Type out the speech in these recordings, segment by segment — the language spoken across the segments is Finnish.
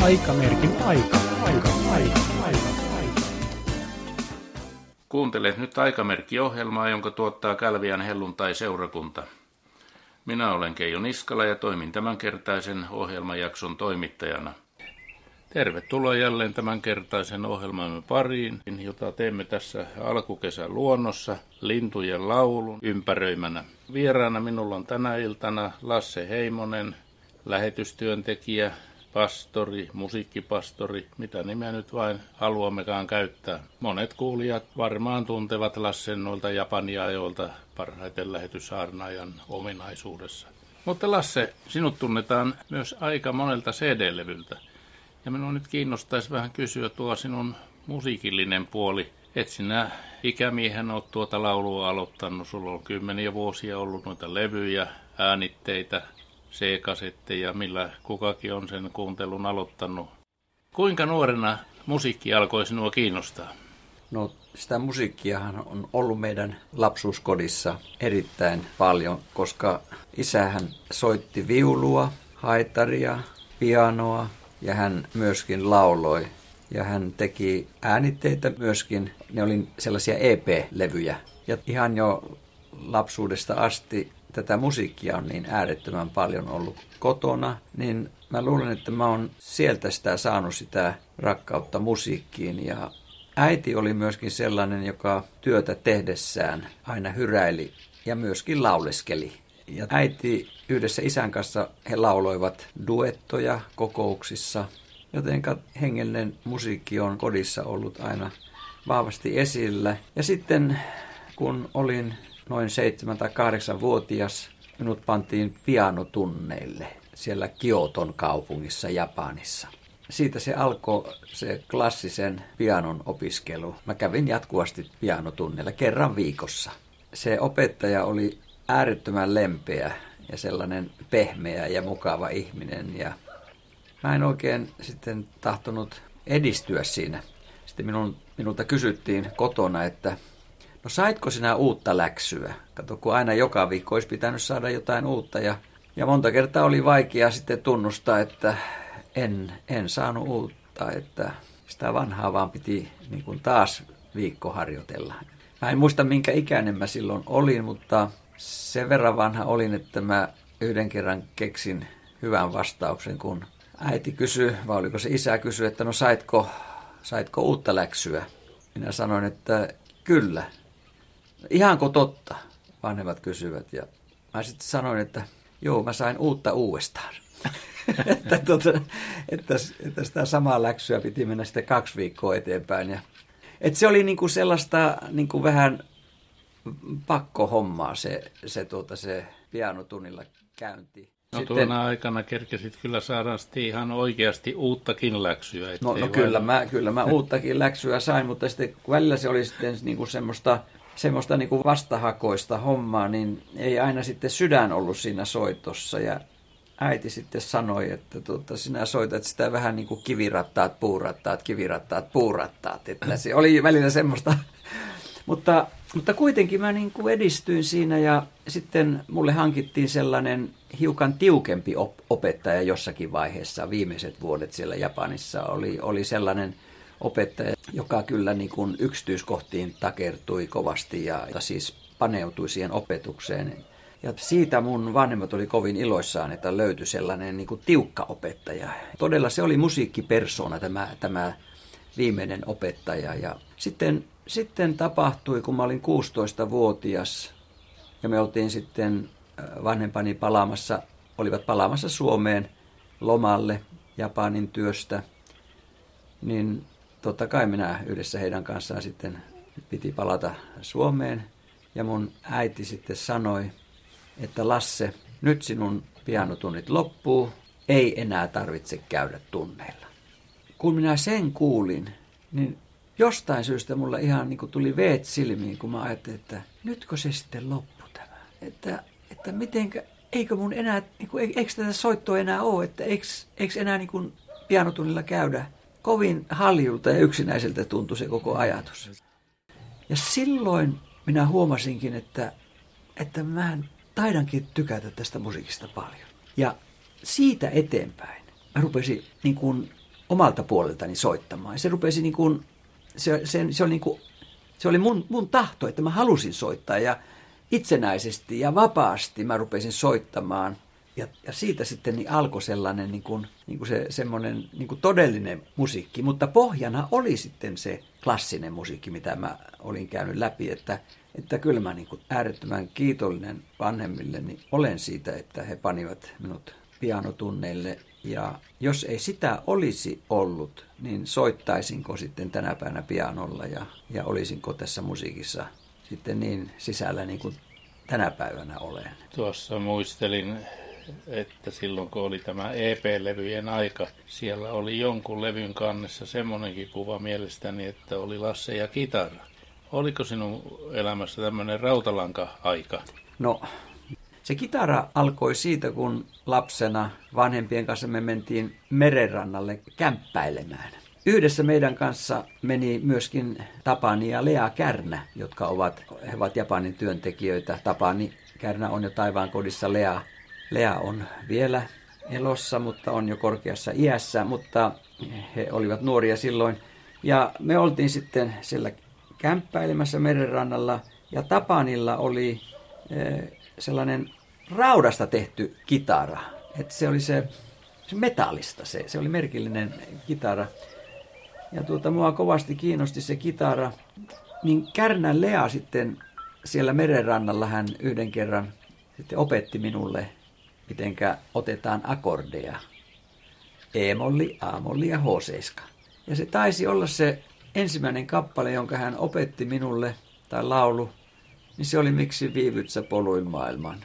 Aikamerkin aika. Kuuntelet nyt Aikamerkki-ohjelmaa, jonka tuottaa Kälviän helluntai-seurakunta. Minä olen Keijo Niskala ja toimin tämänkertaisen ohjelmajakson toimittajana. Tervetuloa jälleen tämänkertaisen ohjelmamme pariin, jota teemme tässä alkukesän luonnossa lintujen laulun ympäröimänä. Vieraana minulla on tänä iltana Lasse Heimonen, lähetystyöntekijä, pastori, musiikkipastori, mitä nimeä nyt vain haluammekaan käyttää. Monet kuulijat varmaan tuntevat Lassen noilta Japania-ajoilta parhaiten lähetyssaarnaajan ominaisuudessa. Mutta Lasse, sinut tunnetaan myös aika monelta CD-levyltä. Ja minua nyt kiinnostaisi vähän kysyä tuo sinun musiikillinen puoli. Et sinä ikämiehen olet tuota laulua aloittanut, sulla on kymmeniä vuosia ollut noita levyjä, äänitteitä, C-kasetteja, millä kukakin on sen kuuntelun aloittanut. Kuinka nuorena musiikki alkoi sinua kiinnostaa? No sitä musiikkiahan on ollut meidän lapsuuskodissa erittäin paljon, koska isähän soitti viulua, haitaria, pianoa ja hän myöskin lauloi. Ja hän teki äänitteitä myöskin, ne oli sellaisia EP-levyjä. Ja ihan jo lapsuudesta asti tätä musiikkia on niin äärettömän paljon ollut kotona, niin mä luulen, että mä oon sieltä sitä saanut sitä rakkautta musiikkiin. Ja äiti oli myöskin sellainen, joka työtä tehdessään aina hyräili ja myöskin lauleskeli. Ja äiti yhdessä isän kanssa he lauloivat duettoja kokouksissa, jotenka hengellinen musiikki on kodissa ollut aina vahvasti esillä. Ja sitten kun olin noin 7- tai 8-vuotias, minut pantiin pianotunneille siellä Kioton kaupungissa Japanissa. Siitä se alkoi se klassisen pianon opiskelu. Mä kävin jatkuvasti pianotunneilla kerran viikossa. Se opettaja oli äärettömän lempeä ja sellainen pehmeä ja mukava ihminen. Ja mä en oikein sitten tahtonut edistyä siinä. Sitten minulta kysyttiin kotona, että no saitko sinä uutta läksyä? Kato, kun aina joka viikko olisi pitänyt saada jotain uutta. Ja monta kertaa oli vaikea sitten tunnustaa, että en saanut uutta, että sitä vanhaa vaan piti niin kuin taas viikko harjoitella. Mä en muista minkä ikäinen mä silloin olin, mutta sen verran vanha olin, että mä yhden kerran keksin hyvän vastauksen, kun äiti kysyi, vai oliko se isä kysyi, että no saitko uutta läksyä? Minä sanoin, että kyllä. Ihanko totta? Vanhemmat kysyvät ja mä sitten sanoin, että joo, mä sain uutta uudestaan. että sitä samaa läksyä piti mennä sitten 2 viikkoa eteenpäin. Ja, että se oli niinku sellaista niinku vähän pakkohommaa se pianotunnilla käynti. No tuona aikana kerkesit kyllä saada ihan oikeasti uuttakin läksyä. No kyllä mä uuttakin läksyä sain, mutta sitten kun välillä se oli sitten niinku semmoista niinku vastahakoista hommaa, niin ei aina sitten sydän ollut siinä soitossa. Ja äiti sitten sanoi, että sinä soitat sitä vähän niin kuin kivirattaat, puurattaat. Että se oli välillä semmoista. Mutta kuitenkin mä niin kuin edistyin siinä ja sitten mulle hankittiin sellainen hiukan tiukempi opettaja jossakin vaiheessa. Viimeiset vuodet siellä Japanissa oli sellainen opettaja, joka kyllä niin kuin yksityiskohtiin takertui kovasti ja siis paneutui siihen opetukseen. Ja siitä mun vanhemmat oli kovin iloissaan, että löytyi sellainen niin kuin tiukka opettaja. Todella se oli musiikkipersona tämä viimeinen opettaja. Ja sitten tapahtui, kun mä olin 16-vuotias ja me oltiin sitten vanhempani olivat palaamassa Suomeen lomalle Japanin työstä, niin totta kai minä yhdessä heidän kanssaan sitten piti palata Suomeen. Ja mun äiti sitten sanoi, että Lasse, nyt sinun pianotunnit loppuu, ei enää tarvitse käydä tunneilla. Kun minä sen kuulin, niin jostain syystä mulla ihan niin kuin tuli veet silmiin, kun mä ajattelin, että nytkö se sitten loppu tämä. Että mitenkä, eikö mun enää, niin kuin, eikö tätä soittoa enää ole, että eikö enää niin kuin pianotunnilla käydä. Kovin haljulta ja yksinäiseltä tuntui se koko ajatus. Ja silloin minä huomasinkin, että mä taidankin tykätä tästä musiikista paljon. Ja siitä eteenpäin mä rupesin niin kuin omalta puoleltani soittamaan. Ja se rupesi niin kuin, se oli, niin kuin, se oli mun tahto, että mä halusin soittaa ja itsenäisesti ja vapaasti mä rupesin soittamaan. Ja siitä sitten niin alkoi sellainen niin kuin semmoinen niin kuin todellinen musiikki, mutta pohjana oli sitten se klassinen musiikki, mitä mä olin käynyt läpi, että kyllä mä niin kuin äärettömän kiitollinen vanhemmille niin olen siitä, että he panivat minut pianotunneille. Ja jos ei sitä olisi ollut, niin soittaisinko sitten tänä päivänä pianolla ja olisinko tässä musiikissa sitten niin sisällä niin kuin tänä päivänä olen. Tuossa muistelin, että silloin kun oli tämä EP-levyjen aika, siellä oli jonkun levyn kannessa semmoinenkin kuva mielestäni, että oli Lasse ja kitara. Oliko sinun elämässä tämmöinen rautalanka-aika? No, se kitara alkoi siitä, kun lapsena vanhempien kanssa me mentiin merenrannalle kämppäilemään. Yhdessä meidän kanssa meni myöskin Tapani ja Lea Kärnä, jotka ovat Japanin työntekijöitä. Tapani Kärnä on jo taivaankodissa, Lea on vielä elossa, mutta on jo korkeassa iässä, mutta he olivat nuoria silloin. Ja me oltiin sitten siellä kämppäilemässä merenrannalla ja Tapanilla oli sellainen raudasta tehty kitara. Että se oli se metallista, se oli merkillinen kitara. Ja mua kovasti kiinnosti se kitara. Niin Kärnän Lea sitten siellä merenrannalla hän yhden kerran sitten opetti minulle, mitenkä otetaan akordeja. E-molli, A-molli ja H7. Ja se taisi olla se ensimmäinen kappale, jonka hän opetti minulle, tai laulu, niin se oli Miksi viivyt sä poluin maailman.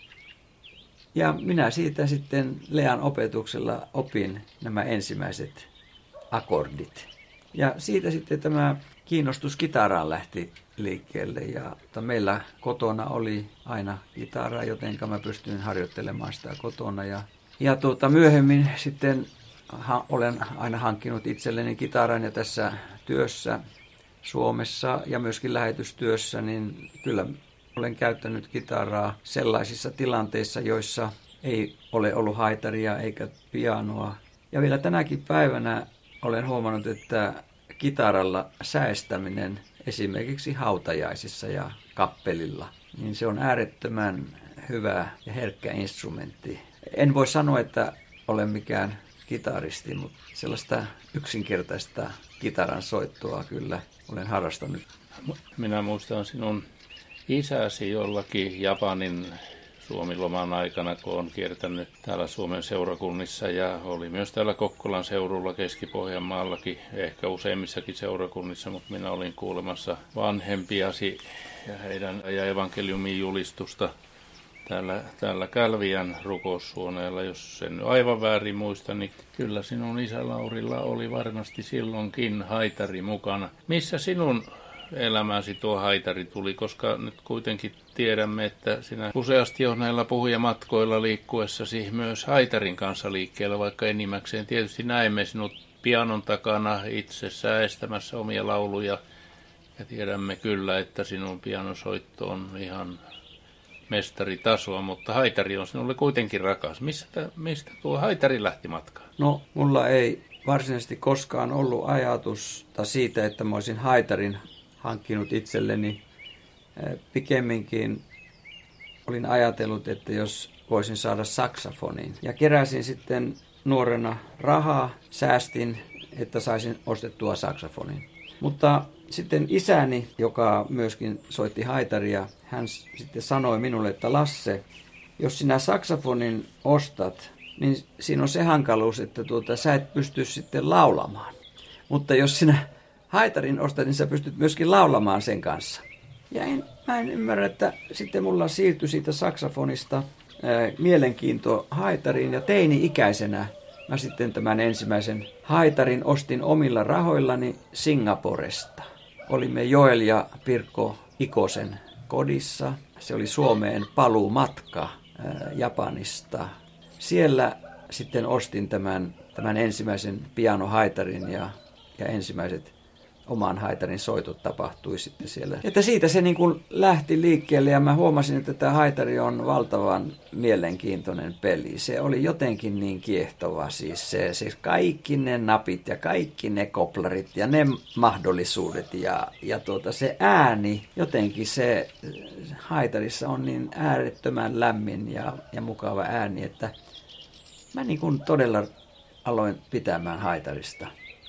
Ja minä siitä sitten Lean opetuksella opin nämä ensimmäiset akordit. Ja siitä sitten tämä kiinnostus kitaraan lähti liikkeelle. Ja meillä kotona oli aina kitaraa, joten mä pystyin harjoittelemaan sitä kotona. Ja myöhemmin sitten olen aina hankkinut itselleni kitaran ja tässä työssä Suomessa ja myöskin lähetystyössä, niin kyllä olen käyttänyt kitaraa sellaisissa tilanteissa, joissa ei ole ollut haitaria eikä pianoa. Ja vielä tänäkin päivänä olen huomannut, että kitaralla säestäminen esimerkiksi hautajaisissa ja kappelilla, niin se on äärettömän hyvä ja herkkä instrumentti. En voi sanoa, että olen mikään kitaristi, mutta sellaista yksinkertaista kitaran soittoa kyllä olen harrastanut. Minä muistan sinun isäsi jollakin Japanin Suomi-loman aikana, kun on kiertänyt täällä Suomen seurakunnissa ja oli myös täällä Kokkolan seudulla, Keski-Pohjanmaallakin, ehkä useimmissakin seurakunnissa, mutta minä olin kuulemassa vanhempiasi ja heidän ja evankeliumin julistusta täällä Kälviän rukoussuoneella. Jos sen aivan väärin muista, niin kyllä sinun isä Laurilla oli varmasti silloinkin haitari mukana. Missä sinun elämäsi tuo haitari tuli, koska nyt kuitenkin tiedämme, että sinä useasti on näillä puhujamatkoilla liikkuessasi myös haitarin kanssa liikkeellä, vaikka enimmäkseen tietysti näemme sinut pianon takana itse säestämässä omia lauluja ja tiedämme kyllä, että sinun pianosoitto on ihan mestaritasoa, mutta haitari on sinulle kuitenkin rakas. Mistä tuo haitari lähti matkaan? No, mulla ei varsinaisesti koskaan ollut ajatusta siitä, että mä olisin haitarin hankkinut itselleni. Pikemminkin olin ajatellut, että jos voisin saada saksafonin. Ja keräsin sitten nuorena rahaa, säästin, että saisin ostettua saksafonin. Mutta sitten isäni, joka myöskin soitti haitaria, hän sitten sanoi minulle, että Lasse, jos sinä saksafonin ostat, niin siinä on se hankaluus, että sä et pysty sitten laulamaan. Mutta jos sinä haitarin ostat, niin sä pystyt myöskin laulamaan sen kanssa. Ja mä en ymmärrä, että sitten mulla siirtyi siitä saksafonista mielenkiinto haitariin ja teini-ikäisenä mä sitten tämän ensimmäisen haitarin ostin omilla rahoillani Singaporesta. Olimme Joel ja Pirkko Ikosen kodissa. Se oli Suomeen paluumatka Japanista. Siellä sitten ostin tämän ensimmäisen pianohaitarin ja ensimmäiset oman haitarin soitot tapahtui sitten siellä. Että siitä se niin kuin lähti liikkeelle ja mä huomasin, että tämä haitari on valtavan mielenkiintoinen peli. Se oli jotenkin niin kiehtova, siis kaikki ne napit ja kaikki ne koplarit ja ne mahdollisuudet ja se ääni, jotenkin se haitarissa on niin äärettömän lämmin ja mukava ääni, että mä niin kuin todella aloin pitämään haitarista.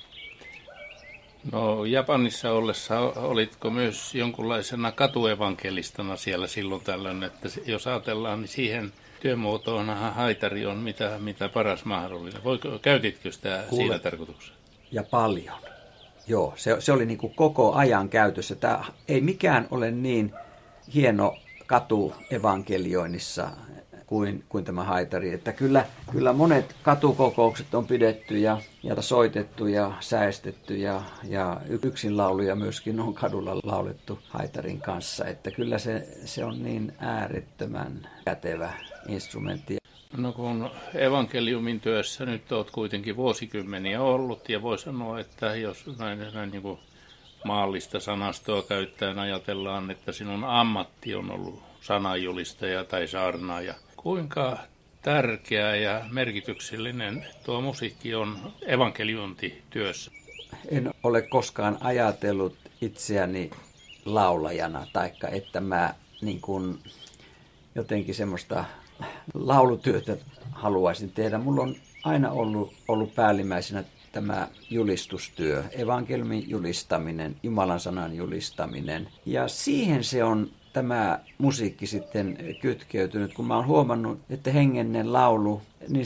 No Japanissa ollessa olitko myös jonkunlaisena katuevankelistana siellä silloin tällöin, että jos ajatellaan, niin siihen työmuotoonhan haitari on mitä paras mahdollinen. Käytitkö sitä siinä tarkoituksessa? Ja paljon. Joo, se oli niin kuin koko ajan käytössä. Tämä ei mikään ole niin hieno katuevankelioinnissa kuin tämä haitari. Että kyllä monet katukokoukset on pidetty ja soitettu ja säestetty ja yksinlauluja myöskin on kadulla laulettu haitarin kanssa. Että kyllä se on niin äärettömän kätevä instrumentti. No kun evankeliumin työssä nyt olet kuitenkin vuosikymmeniä ollut ja voi sanoa, että jos näin niin kuin maallista sanastoa käyttäen ajatellaan, että sinun ammatti on ollut sananjulistaja tai saarnaaja. Kuinka tärkeä ja merkityksellinen tuo musiikki on evankeliointityössä? En ole koskaan ajatellut itseäni laulajana, taikka että mä niin kuin jotenkin semmoista laulutyötä haluaisin tehdä. Mulla on aina ollut päällimmäisenä tämä julistustyö, evankeliumin julistaminen, Jumalan sanan julistaminen. Ja siihen se on tämä musiikki sitten kytkeytynyt, kun mä oon huomannut, että hengellinen laulu, niin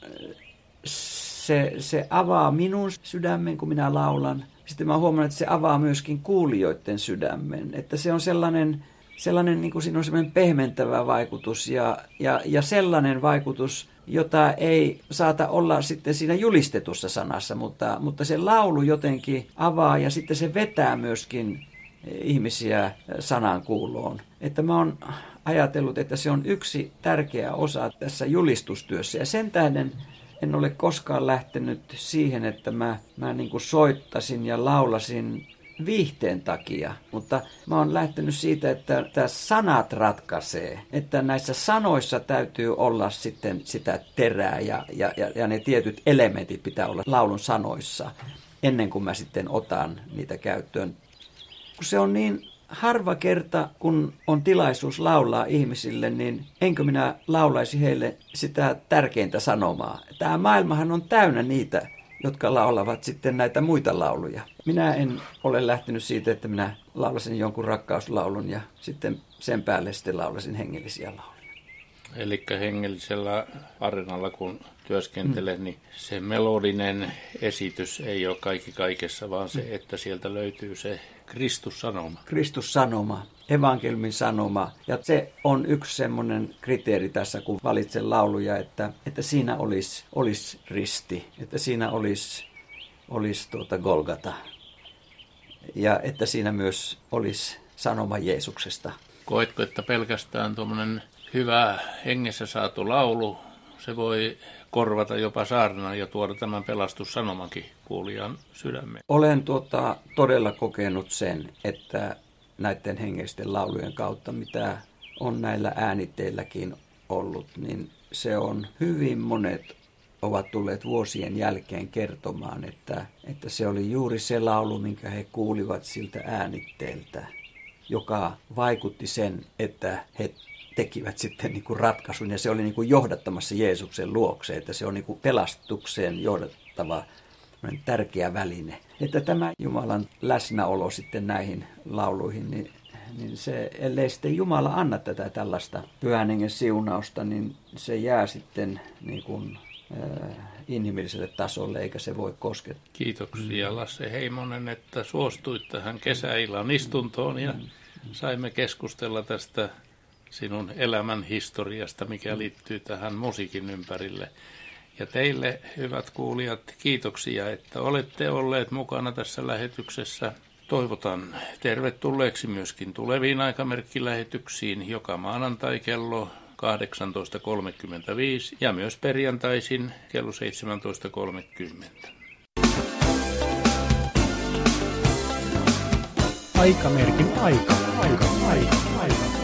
se avaa minun sydämen, kun minä laulan. Sitten mä oon huomannut, että se avaa myöskin kuulijoiden sydämen, että se on sellainen niin kuin siinä on sellainen pehmentävä vaikutus ja sellainen vaikutus, jota ei saata olla sitten siinä julistetussa sanassa, mutta se laulu jotenkin avaa ja sitten se vetää myöskin ihmisiä sanankuuloon. Että mä oon ajatellut, että se on yksi tärkeä osa tässä julistustyössä ja sen tähden en ole koskaan lähtenyt siihen, että mä niin kuin soittasin ja laulasin viihteen takia, mutta mä oon lähtenyt siitä, että sanat ratkaisee, että näissä sanoissa täytyy olla sitten sitä terää ja ne tietyt elementit pitää olla laulun sanoissa ennen kuin mä sitten otan niitä käyttöön. Kun se on niin harva kerta, kun on tilaisuus laulaa ihmisille, niin enkö minä laulaisi heille sitä tärkeintä sanomaa. Tämä maailmahan on täynnä niitä, jotka laulavat sitten näitä muita lauluja. Minä en ole lähtenyt siitä, että minä laulasin jonkun rakkauslaulun ja sitten sen päälle sitten laulasin hengellisiä lauluja. Eli hengellisellä areenalla kun työskentelee, niin se melodinen esitys ei ole kaikki kaikessa, vaan se, että sieltä löytyy se Kristus-sanoma. Kristus-sanoma, evankeliumin sanoma. Ja se on yksi semmoinen kriteeri tässä, kun valitsen lauluja, että siinä olisi risti, että siinä olisi Golgata. Ja että siinä myös olisi sanoma Jeesuksesta. Koetko, että pelkästään tuommoinen hyvä hengessä saatu laulu, se voi korvata jopa saarnan ja tuoda tämän pelastussanomankin kuulijan sydämeen? Olen todella kokenut sen, että näiden hengellisten laulujen kautta, mitä on näillä äänitteilläkin ollut, niin se on hyvin monet ovat tulleet vuosien jälkeen kertomaan, että se oli juuri se laulu, minkä he kuulivat siltä äänitteeltä, joka vaikutti sen, että he tekivät sitten niin kuin ratkaisun ja se oli niin kuin johdattamassa Jeesuksen luokse, että se on niin kuin pelastukseen johdattava tärkeä väline. Että tämä Jumalan läsnäolo sitten näihin lauluihin, niin se, ellei sitten Jumala anna tätä tällaista Pyhän Hengen siunausta, niin se jää sitten niin kuin inhimilliselle tasolle, eikä se voi koskettaa. Kiitoksia Lasse Heimonen, että suostuit tähän kesäillan istuntoon ja saimme keskustella tästä sinun elämän historiasta, mikä liittyy tähän musiikin ympärille. Ja teille, hyvät kuulijat, kiitoksia, että olette olleet mukana tässä lähetyksessä. Toivotan tervetulleeksi myöskin tuleviin aikamerkkilähetyksiin joka maanantai kello 18.35 ja myös perjantaisin kello 17.30. Aikamerkin aika.